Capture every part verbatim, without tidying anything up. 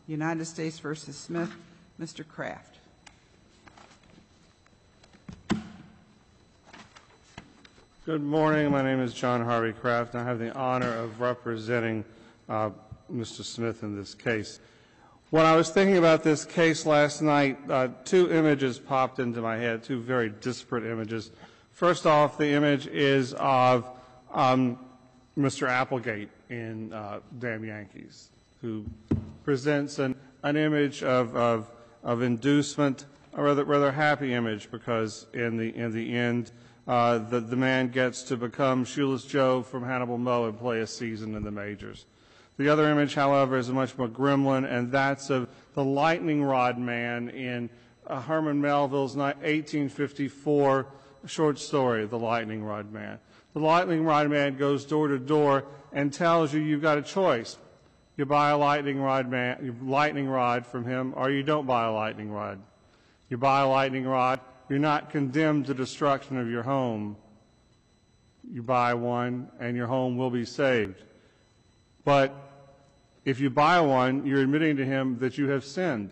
United States versus Smith. Mister Kraft. Good morning. My name is John Harvey Kraft, and I have the honor of representing uh, Mister Smith in this case. When I was thinking about this case last night, uh, two images popped into my head, two very disparate images. First off, the image is of um, Mister Applegate in uh, Damn Yankees, who presents an, an image of, of, of inducement, a rather, rather happy image, because in the, in the end, uh, the, the man gets to become Shoeless Joe from Hannibal Moe and play a season in the majors. The other image, however, is a much more grim one, and that's of the lightning rod man in uh, Herman Melville's eighteen fifty-four short story, The Lightning Rod Man. The lightning rod man goes door to door and tells you you've got a choice. You buy a lightning rod man, lightning rod from him, or you don't buy a lightning rod. You buy a lightning rod, you're not condemned to destruction of your home. You buy one, and your home will be saved. But if you buy one, you're admitting to him that you have sinned.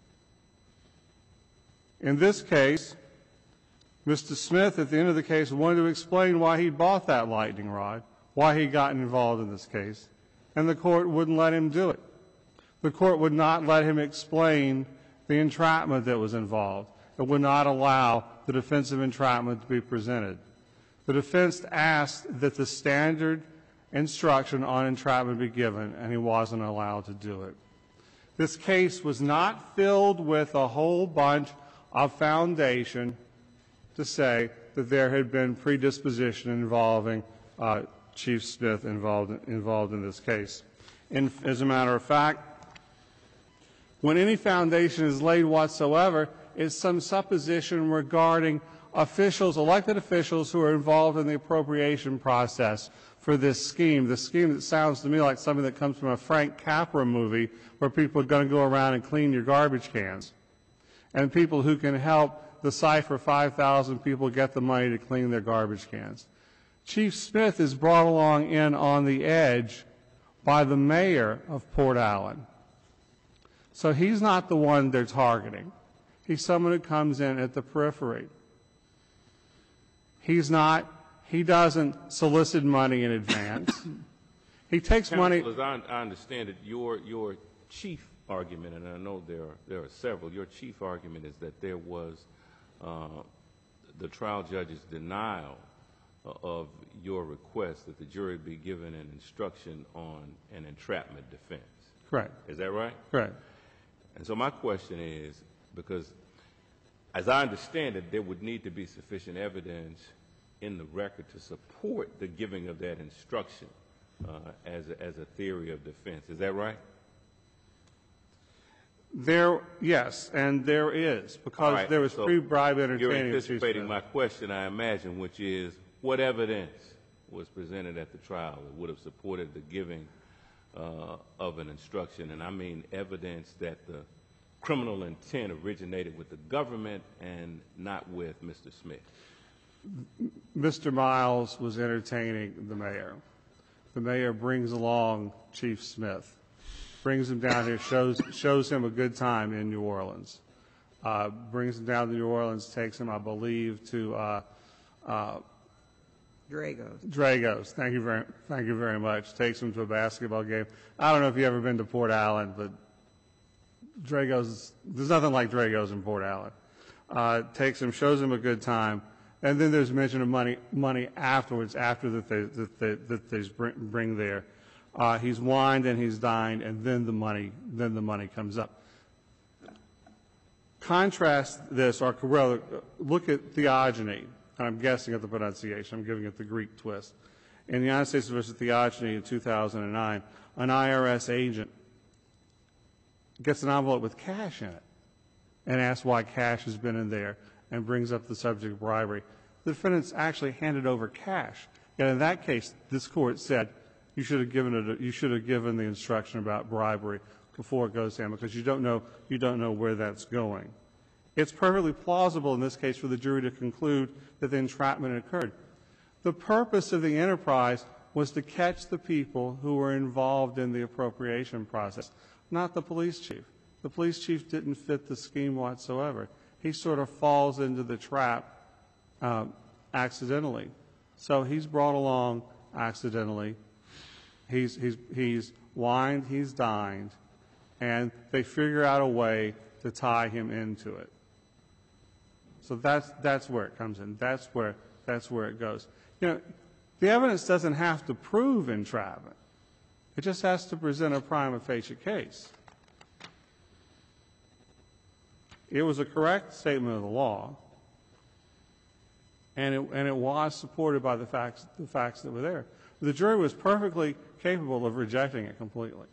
In this case, Mister Smith, at the end of the case, wanted to explain why he bought that lightning rod, why he got involved in this case, and the court wouldn't let him do it. The court would not let him explain the entrapment that was involved. It would not allow the defense of entrapment to be presented. The defense asked that the standard instruction on entrapment be given, and he wasn't allowed to do it. This case was not filled with a whole bunch of foundation to say that there had been predisposition involving uh, Chief Smith involved, involved in this case. And as a matter of fact, when any foundation is laid whatsoever, it's some supposition regarding officials, elected officials who are involved in the appropriation process for this scheme, the scheme that sounds to me like something that comes from a Frank Capra movie where people are going to go around and clean your garbage cans, and people who can help decipher five thousand people get the money to clean their garbage cans. Chief Smith is brought along in on the edge by the mayor of Port Allen. So he's not the one they're targeting. He's someone who comes in at the periphery. He's not, he doesn't solicit money in advance. He takes Counsel, money. As I, I understand it, your, your chief argument, and I know there are, there are several, your chief argument is that there was uh, the trial judge's denial of your request that the jury be given an instruction on an entrapment defense. Correct. Is that right? Correct. And so my question is, because as I understand it, there would need to be sufficient evidence in the record to support the giving of that instruction uh, as, a, as a theory of defense. Is that right? There, yes, and there is, because right, there was so pre-bribe entertaining. You're anticipating my question, I imagine, which is, what evidence was presented at the trial that would have supported the giving uh, of an instruction? And I mean evidence that the criminal intent originated with the government and not with Mister Smith. Mister Miles was entertaining the mayor. The mayor brings along Chief Smith, brings him down here, shows, shows him a good time in New Orleans, uh, brings him down to New Orleans, takes him, I believe, to uh, uh, Dragos. Dragos. Thank you very, thank you very much. Takes him to a basketball game. I don't know if you've ever been to Port Allen, but Dragos, there's nothing like Dragos in Port Allen. Uh, takes him, shows him a good time, and then there's mention of money, money afterwards, after that they, that they, that they bring, bring there. Uh, he's wined and he's dined, and then the money, then the money comes up. Contrast this, or rather, look at theogony. And I'm guessing at the pronunciation. I'm giving it the Greek twist. In the United States versus Theogony in two thousand nine, an I R S agent gets an envelope with cash in it and asks why cash has been in there and brings up the subject of bribery. The defendant's actually handed over cash. And in that case, this court said you should have given it, you should have given the instruction about bribery before it goes to him, because you don't know, you don't know where that's going. It's perfectly plausible in this case for the jury to conclude that the entrapment occurred. The purpose of the enterprise was to catch the people who were involved in the appropriation process, not the police chief. The police chief didn't fit the scheme whatsoever. He sort of falls into the trap uh, accidentally. So he's brought along accidentally. He's, he's, he's wined, he's dined, and they figure out a way to tie him into it. So that's, that's where it comes in. That's where, that's where it goes. You know, the evidence doesn't have to prove entrapment. It just has to present a prima facie case. It was a correct statement of the law, and it, and it was supported by the facts, the facts that were there. The jury was perfectly capable of rejecting it completely.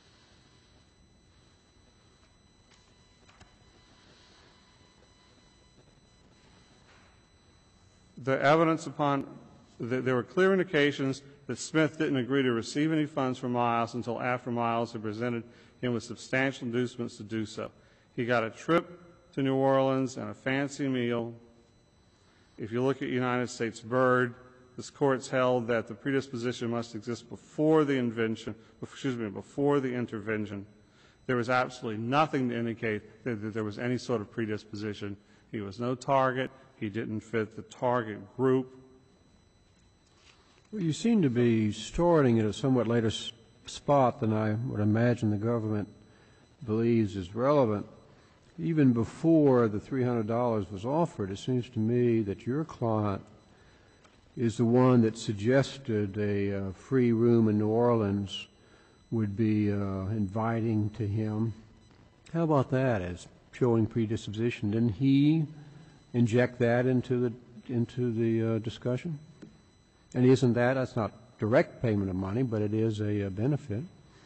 The evidence upon, the, there were clear indications that Smith didn't agree to receive any funds from Miles until after Miles had presented him with substantial inducements to do so. He got a trip to New Orleans and a fancy meal. If you look at United States Bird, this court's held that the predisposition must exist before the invention, excuse me, before the intervention. There was absolutely nothing to indicate that, that there was any sort of predisposition. He was no target. He didn't fit the target group. Well, you seem to be starting at a somewhat later s spot than I would imagine the government believes is relevant. Even before the three hundred dollars was offered, it seems to me that your client is the one that suggested a uh, free room in New Orleans would be uh, inviting to him. How about that as showing predisposition? Didn't he inject that into the into the uh, discussion? And isn't that, that's not direct payment of money, but it is a, a benefit.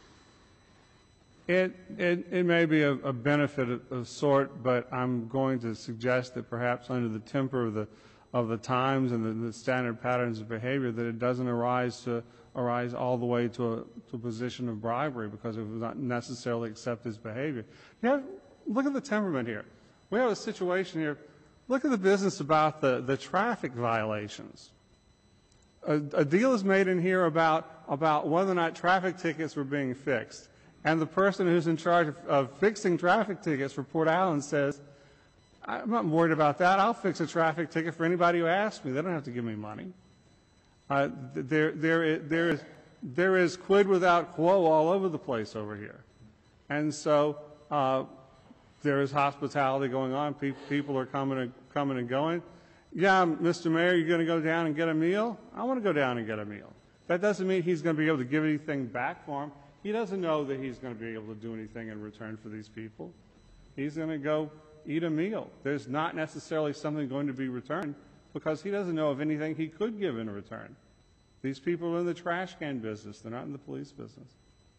It, it, it may be a, a benefit of, of sort, but I'm going to suggest that perhaps under the temper of the, of the times and the, the standard patterns of behavior that it doesn't arise to arise all the way to a, to a position of bribery because it would not necessarily accept his behavior. You know, look at the temperament here. We have a situation here. Look at the business about the, the traffic violations. A, a deal is made in here about, about whether or not traffic tickets were being fixed. And the person who's in charge of, of fixing traffic tickets for Port Allen says, I'm not worried about that. I'll fix a traffic ticket for anybody who asks me. They don't have to give me money. Uh, there, there, is, there, is, there is quid without quo all over the place over here. And so uh, there is hospitality going on. Pe people are coming and, coming and going. Yeah, Mister Mayor, you're going to go down and get a meal? I want to go down and get a meal. That doesn't mean he's going to be able to give anything back for him. He doesn't know that he's going to be able to do anything in return for these people. He's going to go eat a meal. There's not necessarily something going to be returned because he doesn't know of anything he could give in return. These people are in the trash can business. They're not in the police business.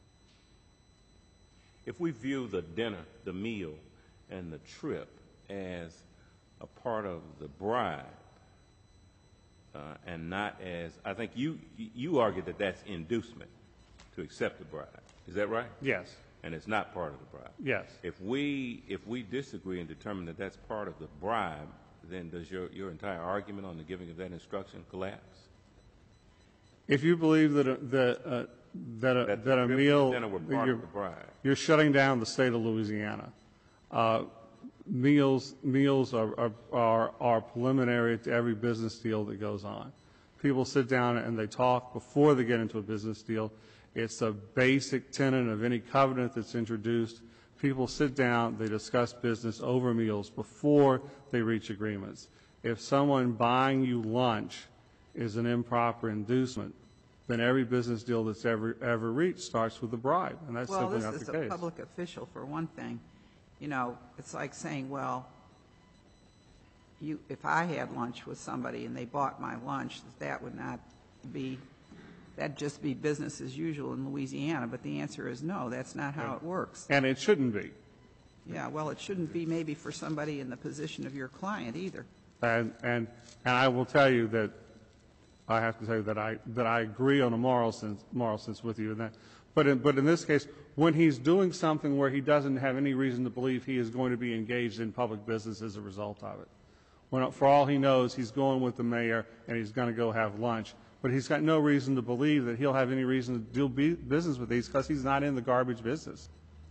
If we view the dinner, the meal, and the trip as a part of the bribe, uh, and not as, I think you, you argue that that's inducement to accept the bribe. Is that right? Yes. And it's not part of the bribe? Yes. If we, if we disagree and determine that that's part of the bribe, then does your, your entire argument on the giving of that instruction collapse? If you believe that a, that, uh, that a, That that a the meal, dinner were part you're, of the bribe. you're shutting down the state of Louisiana. Uh, meals meals are, are, are, are preliminary to every business deal that goes on. People sit down and they talk before they get into a business deal. It's a basic tenet of any covenant that's introduced. People sit down, they discuss business over meals before they reach agreements. If someone buying you lunch is an improper inducement, then every business deal that's ever ever reached starts with a bribe, and that's Well, simply this not is the a case. public official, for one thing. You know, it's like saying, well, you, if I had lunch with somebody and they bought my lunch, that would not be, that'd just be business as usual in Louisiana. But the answer is no, that's not how it works. And it shouldn't be. Yeah, well, it shouldn't be maybe for somebody in the position of your client either. And, and, and I will tell you that I have to tell you that I, that I agree on a moral sense, moral sense with you in that. But in, but in this case, when he's doing something where he doesn't have any reason to believe he is going to be engaged in public business as a result of it, when for all he knows, he's going with the mayor and he's going to go have lunch, but he's got no reason to believe that he'll have any reason to do business with these because he's not in the garbage business.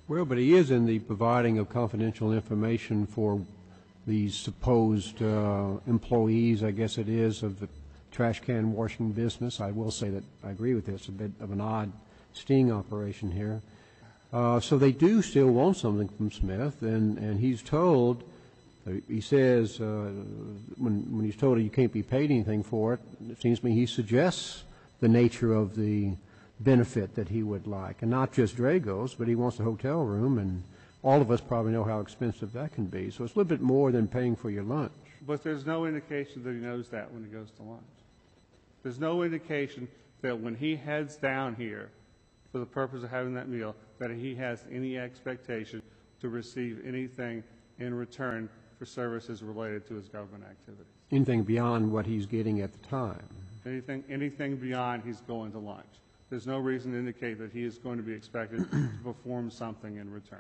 Well, but he is in the providing of confidential information for these supposed uh, employees, I guess it is, of the trash can washing business. I will say that I agree with this. It's a bit of an odd sting operation here. Uh, so they do still want something from Smith, and, and he's told, he says, uh, when, when he's told you can't be paid anything for it, it seems to me he suggests the nature of the benefit that he would like, and not just Drago's, but he wants a hotel room, and all of us probably know how expensive that can be. So it's a little bit more than paying for your lunch. But there's no indication that he knows that when he goes to lunch. There's no indication that when he heads down here for the purpose of having that meal, that he has any expectation to receive anything in return for services related to his government activities. Anything beyond what he's getting at the time. Anything, anything beyond he's going to lunch. There's no reason to indicate that he is going to be expected to perform something in return.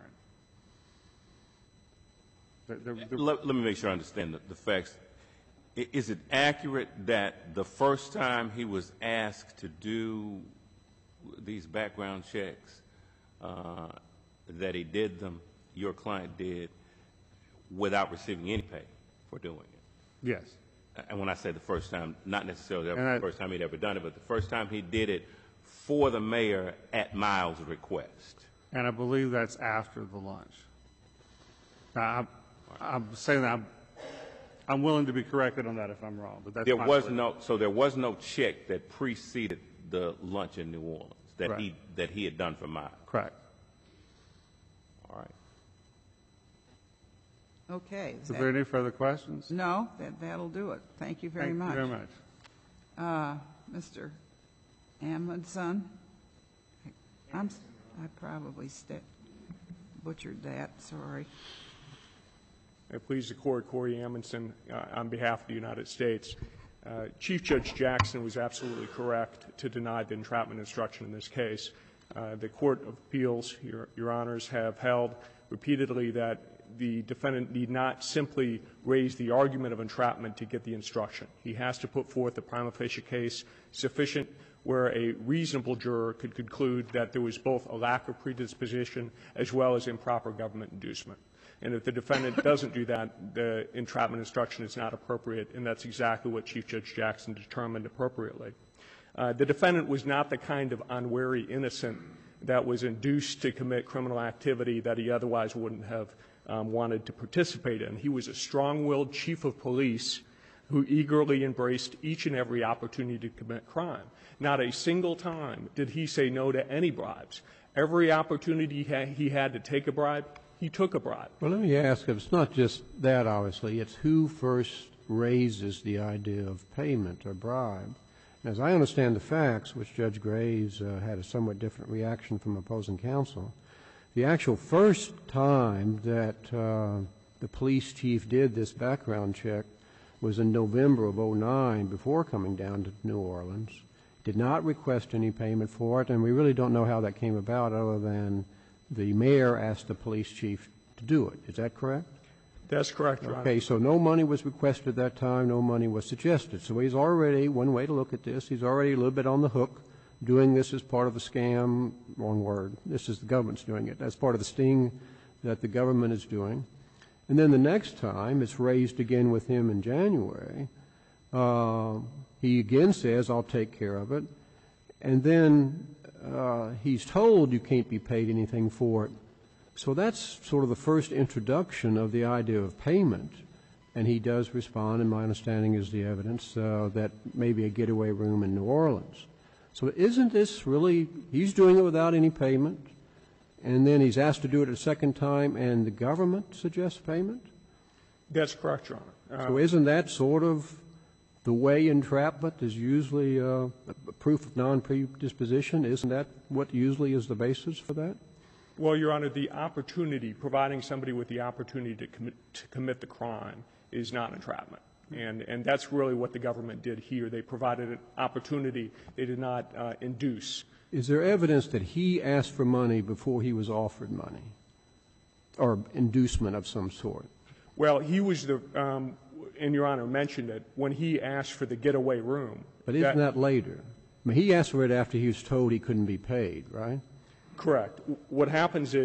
The, the, the let, let me make sure I understand the, the facts. I, is it accurate that the first time he was asked to do these background checks, uh, that he did them, your client did, without receiving any pay for doing it? yes. And when I say the first time, not necessarily the I, first time he'd ever done it, but the first time he did it for the mayor at Miles' request. And I believe that's after the lunch. Now, I'm, I'm saying that I'm, I'm willing to be corrected on that if I'm wrong, but that's There my was belief. no, so there was no check that preceded the lunch in New Orleans that Right. he that he had done for Miles. Correct. All right. Okay. Is Is that- there any further questions? No, that, that'll do it. Thank you very Thank much. you very much. Uh, Mister Amundson? I'm, s- I probably sta- butchered that, sorry. I please the court, Corey Amundson, uh, on behalf of the United States. Uh, Chief Judge Jackson was absolutely correct to deny the entrapment instruction in this case. Uh, the Court of Appeals, your, your honors, have held repeatedly that the defendant need not simply raise the argument of entrapment to get the instruction. He has to put forth a prima facie case sufficient where a reasonable juror could conclude that there was both a lack of predisposition as well as improper government inducement. And if the defendant doesn't do that, the entrapment instruction is not appropriate, and that's exactly what Chief Judge Jackson determined appropriately. Uh, the defendant was not the kind of unwary innocent that was induced to commit criminal activity that he otherwise wouldn't have um, wanted to participate in. He was a strong-willed chief of police who eagerly embraced each and every opportunity to commit crime. Not a single time did he say no to any bribes. Every opportunity he had, he had to take a bribe, he took a bribe. Well, let me ask, it's not just that, obviously. It's who first raises the idea of payment or bribe. As I understand the facts, which Judge Graves uh, had a somewhat different reaction from opposing counsel, the actual first time that uh, the police chief did this background check was in November of oh nine, before coming down to New Orleans, did not request any payment for it, and we really don't know how that came about other than the mayor asked the police chief to do it. Is that correct? That's correct, Your Honor. Okay, so no money was requested at that time, no money was suggested. So he's already, one way to look at this, he's already a little bit on the hook, doing this as part of a scam, wrong word, this is the government's doing it, that's part of the sting that the government is doing. And then the next time, it's raised again with him in January, uh, he again says, I'll take care of it, and then uh, he's told you can't be paid anything for it. So that's sort of the first introduction of the idea of payment, and he does respond, and my understanding is the evidence, uh, that maybe a getaway room in New Orleans. So isn't this really, he's doing it without any payment, and then he's asked to do it a second time, and the government suggests payment? That's correct, Your Honor. Uh, So isn't that sort of the way entrapment is usually uh, a proof of non-predisposition? Isn't that what usually is the basis for that? Well, Your Honor, the opportunity, providing somebody with the opportunity to commit, to commit the crime is not entrapment. And, and that's really what the government did here. They provided an opportunity. They did not uh, induce. Is there evidence that he asked for money before he was offered money, or inducement of some sort? Well, he was the, um, and Your Honor mentioned it, when he asked for the getaway room. But isn't that, that later? I mean, he asked for it after he was told he couldn't be paid, right? Correct. What happens is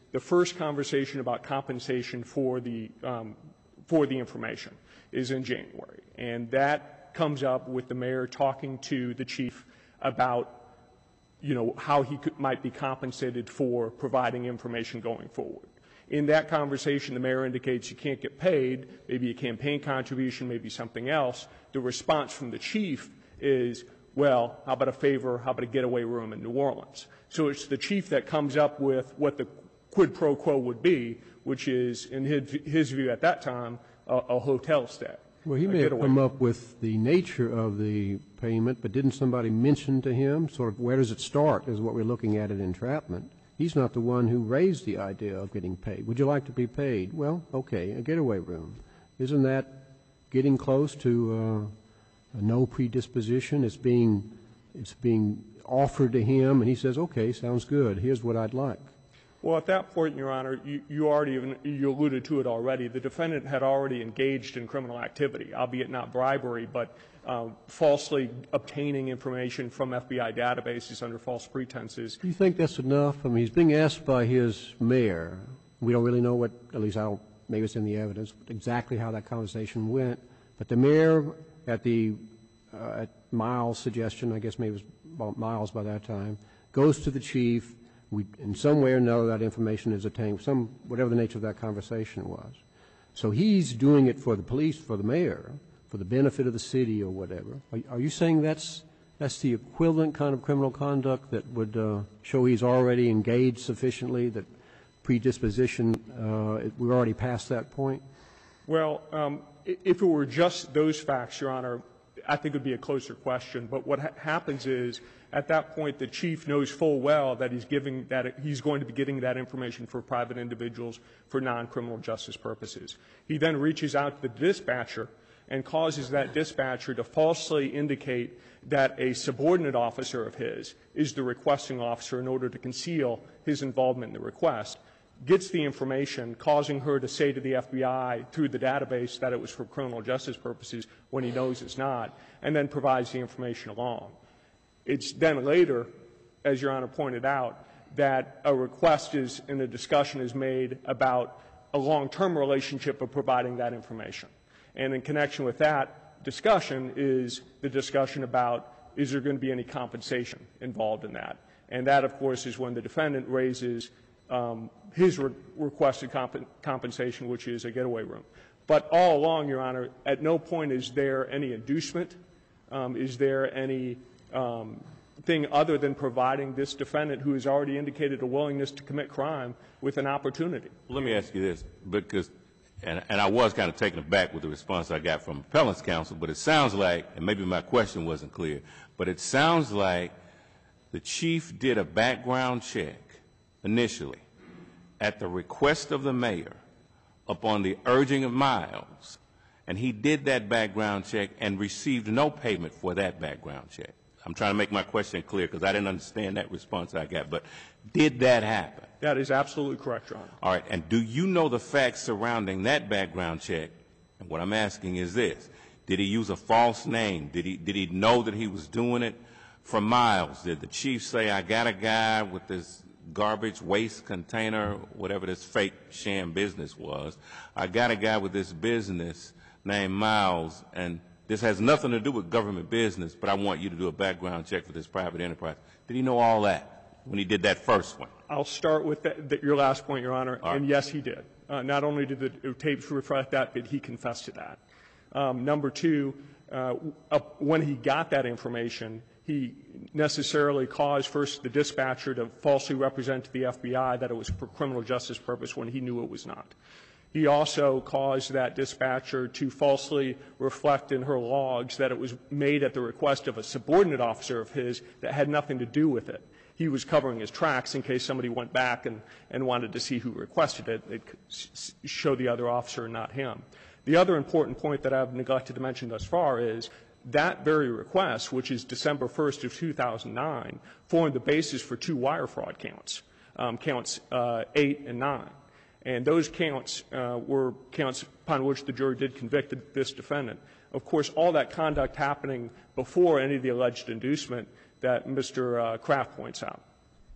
the first conversation about compensation for the, um, for the information is in January. And that comes up with the mayor talking to the chief about, you know, how he could, might be compensated for providing information going forward. In that conversation, the mayor indicates you can't get paid, maybe a campaign contribution, maybe something else. The response from the chief is, well, how about a favor, how about a getaway room in New Orleans? So it's the chief that comes up with what the quid pro quo would be, which is, in his, his view at that time, a, a hotel stay. Well, he may have come up with the nature of the payment, but didn't somebody mention to him, sort of, where does it start, is what we're looking at at entrapment. He's not the one who raised the idea of getting paid. Would you like to be paid? Well, okay, a getaway room. Isn't that getting close to uh, a no predisposition? It's being, it's being offered to him, and he says, okay, sounds good. Here's what I'd like. Well, at that point, Your Honor, you, you already even, you alluded to it already. The defendant had already engaged in criminal activity, albeit not bribery, but uh, falsely obtaining information from F B I databases under false pretenses. Do you think that's enough? I mean, he's being asked by his mayor. We don't really know what, at least I don't, maybe it's in the evidence, exactly how that conversation went. But the mayor, at the uh, at Miles' suggestion, I guess maybe it was Miles by that time, goes to the chief. We, in some way or another, that information is obtained, some, whatever the nature of that conversation was. So he's doing it for the police, for the mayor, for the benefit of the city or whatever. Are, are you saying that's, that's the equivalent kind of criminal conduct that would uh, show he's already engaged sufficiently, that predisposition, uh, we're already past that point? Well, um, if it were just those facts, Your Honor, I think it would be a closer question. But what ha- happens is, at that point, the chief knows full well that he's giving that he's going to be getting that information for private individuals for non-criminal justice purposes. He then reaches out to the dispatcher and causes that dispatcher to falsely indicate that a subordinate officer of his is the requesting officer in order to conceal his involvement in the request, gets the information, causing her to say to the F B I through the database that it was for criminal justice purposes when he knows it's not, and then provides the information along. It's then later, as Your Honor pointed out, that a request is and a discussion is made about a long-term relationship of providing that information. And in connection with that discussion is the discussion about, is there going to be any compensation involved in that? And that, of course, is when the defendant raises um, his re- requested comp- compensation, which is a getaway room. But all along, Your Honor, at no point is there any inducement, um, is there any Um, thing other than providing this defendant, who has already indicated a willingness to commit crime, with an opportunity. Let me ask you this, because, and, and I was kind of taken aback with the response I got from appellant's counsel, but it sounds like, and maybe my question wasn't clear, but it sounds like the chief did a background check initially at the request of the mayor upon the urging of Miles, and he did that background check and received no payment for that background check. I'm trying to make my question clear because I didn't understand that response I got. But did that happen? That is absolutely correct, Your Honor. All right. And do you know the facts surrounding that background check? And what I'm asking is this. Did he use a false name? Did he, did he know that he was doing it for Miles? Did the chief say, I got a guy with this garbage waste container, whatever this fake sham business was. I got a guy with this business named Miles, and this has nothing to do with government business, but I want you to do a background check for this private enterprise. Did he know all that when he did that first one? I'll start with the, the, your last point, Your Honor, right. And yes, he did. Uh, not only did the tapes reflect that, but he confessed to that. Um, number two, uh, uh, when he got that information, he necessarily caused first the dispatcher to falsely represent to the F B I that it was for criminal justice purpose when he knew it was not. He also caused that dispatcher to falsely reflect in her logs that it was made at the request of a subordinate officer of his that had nothing to do with it. He was covering his tracks in case somebody went back and, and wanted to see who requested it. They'd show the other officer, not him. The other important point that I've neglected to mention thus far is that very request, which is December first of two thousand nine, formed the basis for two wire fraud counts, um, counts uh, eight and nine. And those counts uh, were counts upon which the jury did convict this defendant. Of course, all that conduct happening before any of the alleged inducement that Mister Uh, Kraft points out.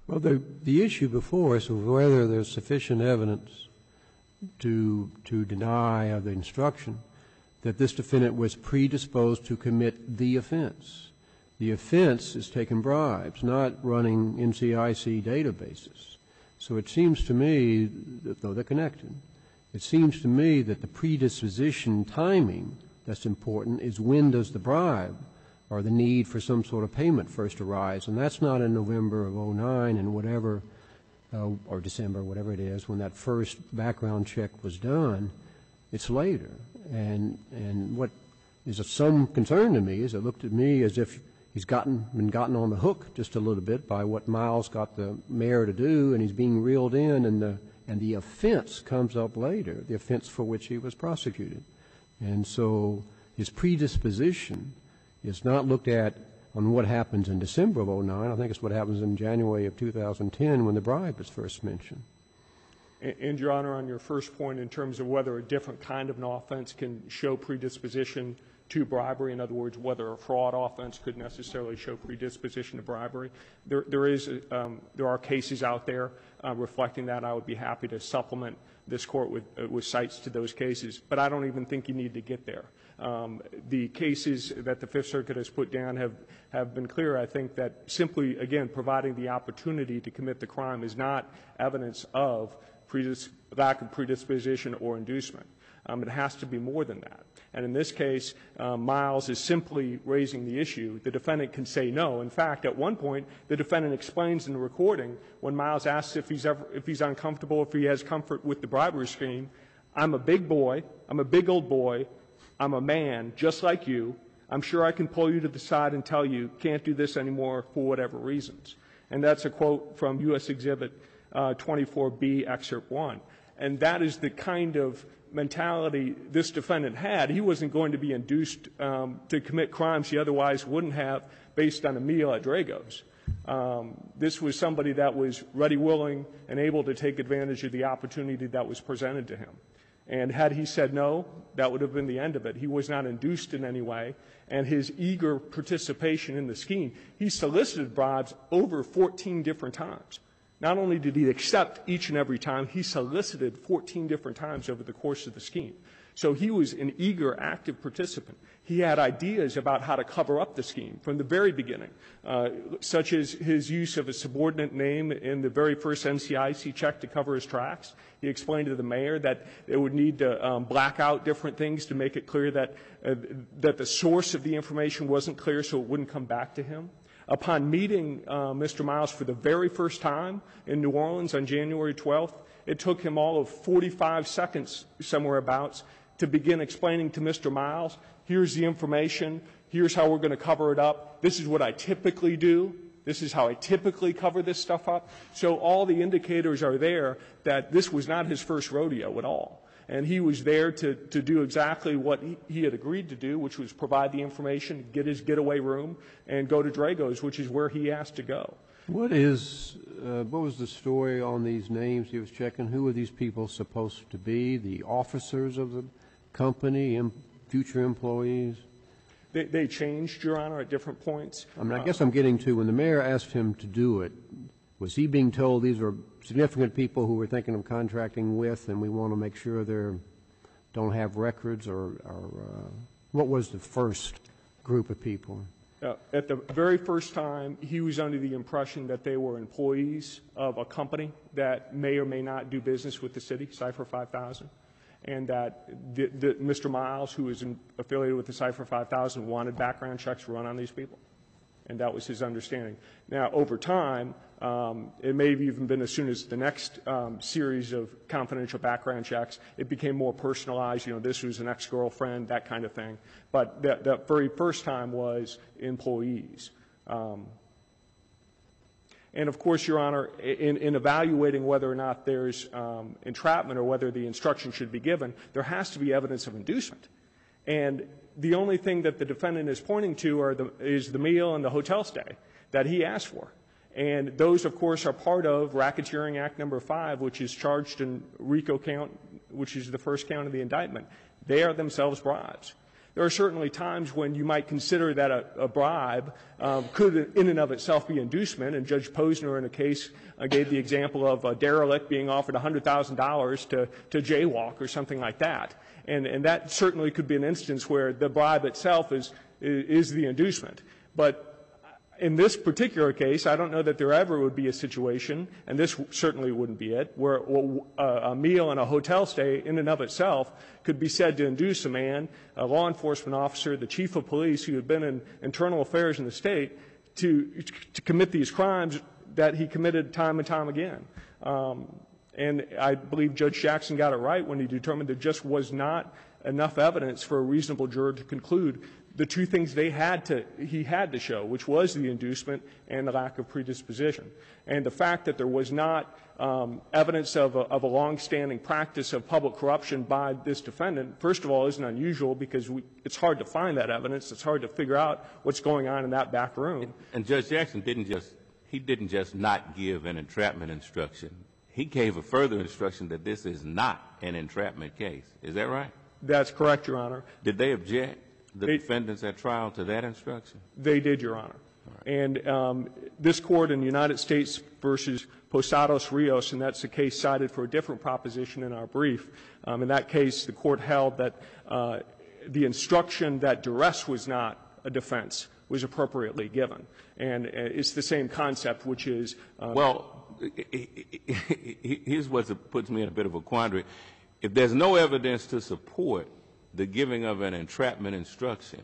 Well, the, the issue before us is whether there's sufficient evidence to, to deny of the instruction that this defendant was predisposed to commit the offense. The offense is taking bribes, not running N C I C databases. So it seems to me, that, though they're connected, it seems to me that the predisposition timing that's important is when does the bribe or the need for some sort of payment first arise. And that's not in November of oh nine and whatever, uh, or December, whatever it is, when that first background check was done. It's later. And, and what is of some concern to me is it looked at me as if he's gotten, been gotten on the hook just a little bit by what Miles got the mayor to do, and he's being reeled in, and the, and the offense comes up later, the offense for which he was prosecuted. And so his predisposition is not looked at on what happens in December of oh nine. I think it's what happens in January of two thousand ten when the bribe is first mentioned. And, and, Your Honor, on your first point in terms of whether a different kind of an offense can show predisposition to bribery, in other words, whether a fraud offense could necessarily show predisposition to bribery, there, there, is, um, there are cases out there uh, reflecting that. I would be happy to supplement this Court with, uh, with cites to those cases, but I don't even think you need to get there. Um, the cases that the Fifth Circuit has put down have, have been clear. I think that simply, again, providing the opportunity to commit the crime is not evidence of predis- lack of predisposition or inducement. Um, it has to be more than that. And in this case, uh, Miles is simply raising the issue. The defendant can say no. In fact, at one point, the defendant explains in the recording when Miles asks if he's, ever, if he's uncomfortable, if he has comfort with the bribery scheme, I'm a big boy, I'm a big old boy, I'm a man just like you. I'm sure I can pull you to the side and tell you can't do this anymore for whatever reasons. And that's a quote from U S Exhibit uh, twenty-four B, Excerpt one. And that is the kind of mentality this defendant had. He wasn't going to be induced um, to commit crimes he otherwise wouldn't have based on a meal at Drago's. Um, this was somebody that was ready, willing, and able to take advantage of the opportunity that was presented to him. And had he said no, that would have been the end of it. He was not induced in any way. And his eager participation in the scheme, he solicited bribes over fourteen different times. Not only did he accept each and every time, he solicited fourteen different times over the course of the scheme. So he was an eager, active participant. He had ideas about how to cover up the scheme from the very beginning, uh, such as his use of a subordinate name in the very first N C I C check to cover his tracks. He explained to the mayor that it would need to um, black out different things to make it clear that, uh, that the source of the information wasn't clear so it wouldn't come back to him. Upon meeting uh, Mister Miles for the very first time in New Orleans on January twelfth, it took him all of forty-five seconds, somewhere abouts, to begin explaining to Mister Miles, here's the information, here's how we're going to cover it up, this is what I typically do, this is how I typically cover this stuff up. So all the indicators are there that this was not his first rodeo at all. And he was there to, to do exactly what he, he had agreed to do, which was provide the information, get his getaway room, and go to Drago's, which is where he asked to go. What is, uh, what was the story on these names he was checking? Who are these people supposed to be? The officers of the company, em- future employees? They, they changed, Your Honor, at different points. I mean, I guess I'm getting to when the mayor asked him to do it, was he being told these are significant people who we're thinking of contracting with and we want to make sure they don't have records, or, or uh, what was the first group of people? Uh, at the very first time, he was under the impression that they were employees of a company that may or may not do business with the city, Cipher five thousand, and that the, the, Mister Miles, who is in, affiliated with the Cipher five thousand, wanted background checks run on these people. And that was his understanding. Now, over time, um, it may have even been as soon as the next um, series of confidential background checks, it became more personalized. You know, this was an ex-girlfriend, that kind of thing. But that, that very first time was employees. Um, and of course, Your Honor, in, in evaluating whether or not there's um, entrapment or whether the instruction should be given, there has to be evidence of inducement. And the only thing that the defendant is pointing to are the, is the meal and the hotel stay that he asked for. And those, of course, are part of Racketeering Act number five, which is charged in RICO count, which is the first count of the indictment. They are themselves bribes. There are certainly times when you might consider that a, a bribe um, could in and of itself be inducement, and Judge Posner in a case uh, gave the example of a derelict being offered one hundred thousand dollars to, to jaywalk or something like that. And, and that certainly could be an instance where the bribe itself is, is the inducement. But in this particular case, I don't know that there ever would be a situation, and this certainly wouldn't be it, where a meal and a hotel stay in and of itself could be said to induce a man, a law enforcement officer, the chief of police who had been in internal affairs in the state, to, to commit these crimes that he committed time and time again. Um, and I believe Judge Jackson got it right when he determined there just was not enough evidence for a reasonable juror to conclude the two things they had to, he had to show, which was the inducement and the lack of predisposition. And the fact that there was not um, evidence of a, of a longstanding practice of public corruption by this defendant, first of all, isn't unusual because we, it's hard to find that evidence. It's hard to figure out what's going on in that back room. And, and Judge Jackson didn't just, he didn't just not give an entrapment instruction. He gave a further instruction that this is not an entrapment case. Is that right? That's correct, Your Honor. Did they object, the they, defendants at trial, to that instruction? They did, Your Honor. Right. And um, this court in United States versus Posados Rios, and that's a case cited for a different proposition in our brief. Um, in that case, the court held that uh, the instruction that duress was not a defense was appropriately given. And uh, it's the same concept, which is uh, well, here's what puts me in a bit of a quandary. If there's no evidence to support the giving of an entrapment instruction,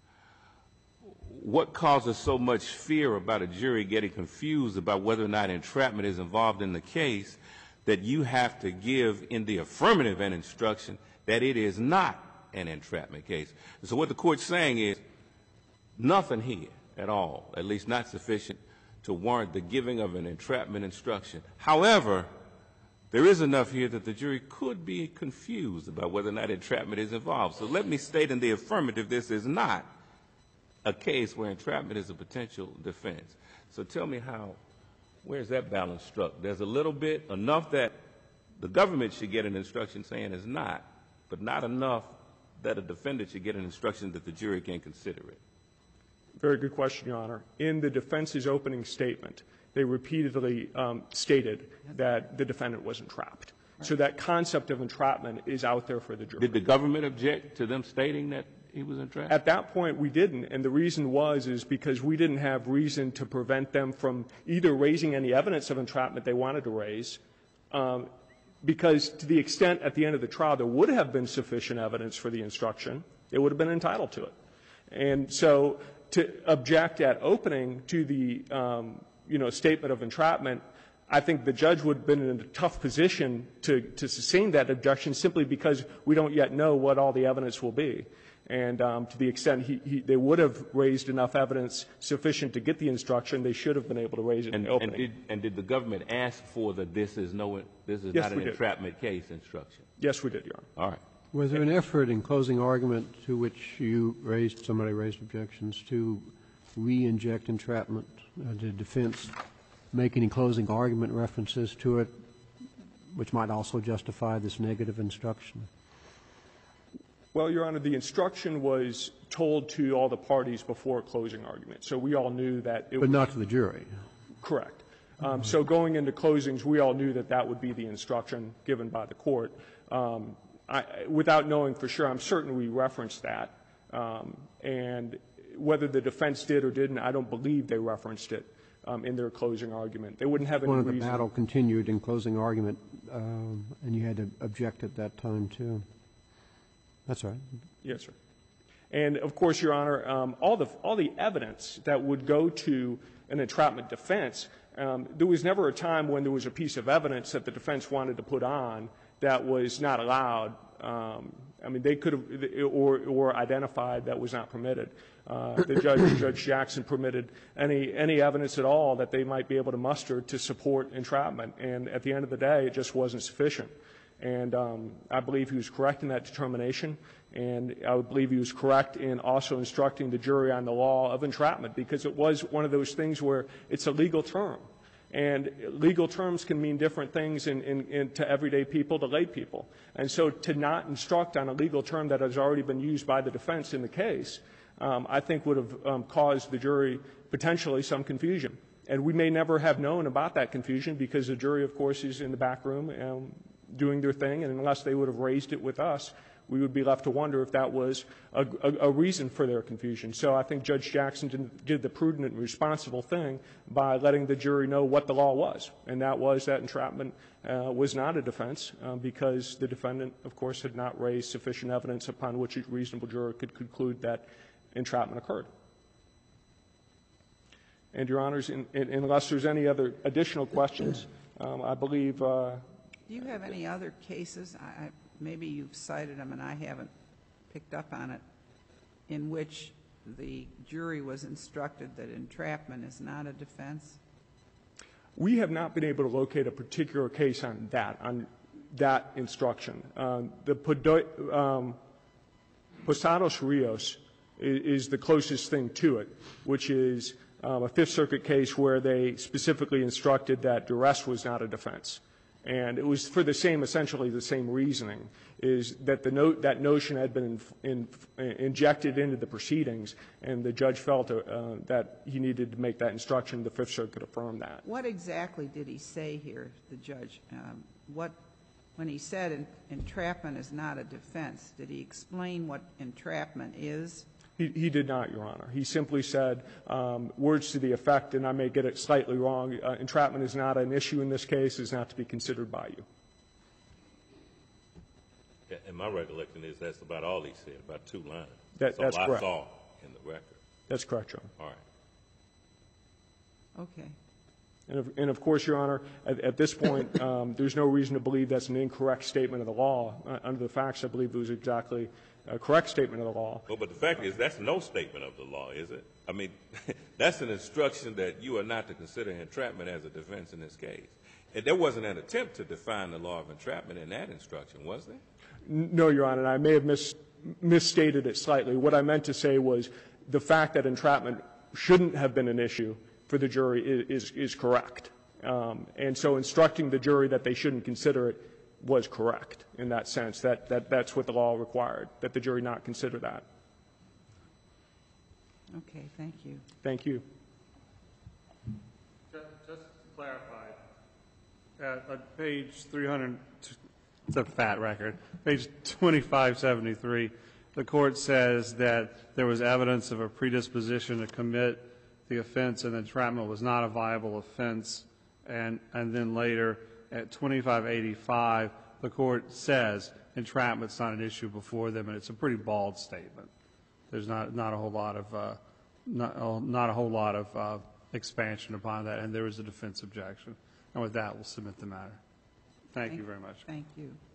what causes so much fear about a jury getting confused about whether or not entrapment is involved in the case that you have to give in the affirmative an instruction that it is not an entrapment case? So what the court's saying is nothing here at all, at least not sufficient to warrant the giving of an entrapment instruction. However, there is enough here that the jury could be confused about whether or not entrapment is involved. So let me state in the affirmative this is not a case where entrapment is a potential defense. So tell me how, where's that balance struck? There's a little bit, enough that the government should get an instruction saying it's not, but not enough that a defendant should get an instruction that the jury can consider it. Very good question, Your Honor. In the defense's opening statement, they repeatedly um, stated that the defendant was entrapped. Right. So that concept of entrapment is out there for the jury. Did the government object to them stating that he was entrapped? At that point, we didn't, and the reason was is because we didn't have reason to prevent them from either raising any evidence of entrapment they wanted to raise, um, because to the extent at the end of the trial there would have been sufficient evidence for the instruction, they would have been entitled to it. And so to object at opening to the um, you know, statement of entrapment, I think the judge would have been in a tough position to, to sustain that objection simply because we don't yet know what all the evidence will be. And um, to the extent he, he, they would have raised enough evidence sufficient to get the instruction, they should have been able to raise it and, in the opening. And did, and did the government ask for the this is, no, this is yes, not an did. entrapment case instruction? Yes, we did, Your Honor. All right. Was there an effort in closing argument to which you raised, somebody raised objections, to re-inject entrapment? Uh, did defense make any closing argument references to it, which might also justify this negative instruction? Well, Your Honor, the instruction was told to all the parties before closing argument, so we all knew that it But was not to the jury. correct. Um, so going into closings, we all knew that that would be the instruction given by the court. Um, I, without knowing for sure, I'm certain we referenced that. Um, and whether the defense did or didn't, I don't believe they referenced it um, in their closing argument. They wouldn't have any One of reason. the battle continued in closing argument, um, and you had to object at that time, too. That's right. Yes, sir. And, of course, Your Honor, um, all the all the evidence that would go to an entrapment defense, um, there was never a time when there was a piece of evidence that the defense wanted to put on that was not allowed. Um, I mean, they could have, or, or identified that was not permitted. Uh, the judge, Judge Jackson, permitted any any evidence at all that they might be able to muster to support entrapment. And at the end of the day, it just wasn't sufficient. And um, I believe he was correct in that determination. And I would believe he was correct in also instructing the jury on the law of entrapment, because it was one of those things where it's a legal term. And legal terms can mean different things in, in, in, to everyday people, to lay people. And so to not instruct on a legal term that has already been used by the defense in the case, um, I think would have um, caused the jury potentially some confusion. And we may never have known about that confusion because the jury, of course, is in the back room um, doing their thing, and unless they would have raised it with us, we would be left to wonder if that was a, a, a reason for their confusion. So I think Judge Jackson did, did the prudent and responsible thing by letting the jury know what the law was, and that was that entrapment uh, was not a defense uh, because the defendant, of course, had not raised sufficient evidence upon which a reasonable juror could conclude that entrapment occurred. And, Your Honors, in, in, unless there's any other additional questions, um, I believe uh, Do you have any other cases, I, I, maybe you've cited them and I haven't picked up on it, in which the jury was instructed that entrapment is not a defense? we have not been able to locate a particular case on that, on that instruction. Um, the Podo- um, Posados Rios is, is the closest thing to it, which is um, a Fifth Circuit case where they specifically instructed that duress was not a defense. And it was for the same, essentially the same reasoning, is that the no, that notion had been in, in, injected into the proceedings, and the judge felt uh, that he needed to make that instruction. The Fifth Circuit affirmed that. What exactly did he say here, the judge? Um, what, when he said en- entrapment is not a defense, did he explain what entrapment is? He, he did not, Your Honor. He simply said um, words to the effect, and I may get it slightly wrong, uh, entrapment is not an issue in this case, is not to be considered by you. Yeah, and my recollection is that's about all he said, about two lines. That, that's all correct. I saw in the record. That's correct, Your Honor. All right. Okay. And of, and of course, Your Honor, at, at this point, um, there's no reason to believe that's an incorrect statement of the law. Uh, under the facts, I believe it was exactly a correct statement of the law. Well, but the fact is that's no statement of the law, is it? I mean, that's an instruction that you are not to consider entrapment as a defense in this case. And there wasn't an attempt to define the law of entrapment in that instruction, was there? No, Your Honor, and I may have mis- misstated it slightly. What I meant to say was the fact that entrapment shouldn't have been an issue for the jury is, is, is correct. Um, and so instructing the jury that they shouldn't consider it was correct in that sense, that, that that's what the law required, that the jury not consider that. Okay, thank you. Thank you. Just to clarify, at, at page three hundred, it's a fat record, page twenty-five seventy-three, the court says that there was evidence of a predisposition to commit the offense and entrapment was not a viable offense, and, and then later at twenty-five eighty-five, the court says entrapment's not an issue before them, and it's a pretty bald statement. There's not, not a whole lot of, uh, not, not a whole lot of uh, expansion upon that, and there is a defense objection. And with that, we'll submit the matter. Thank you very much. Thank you.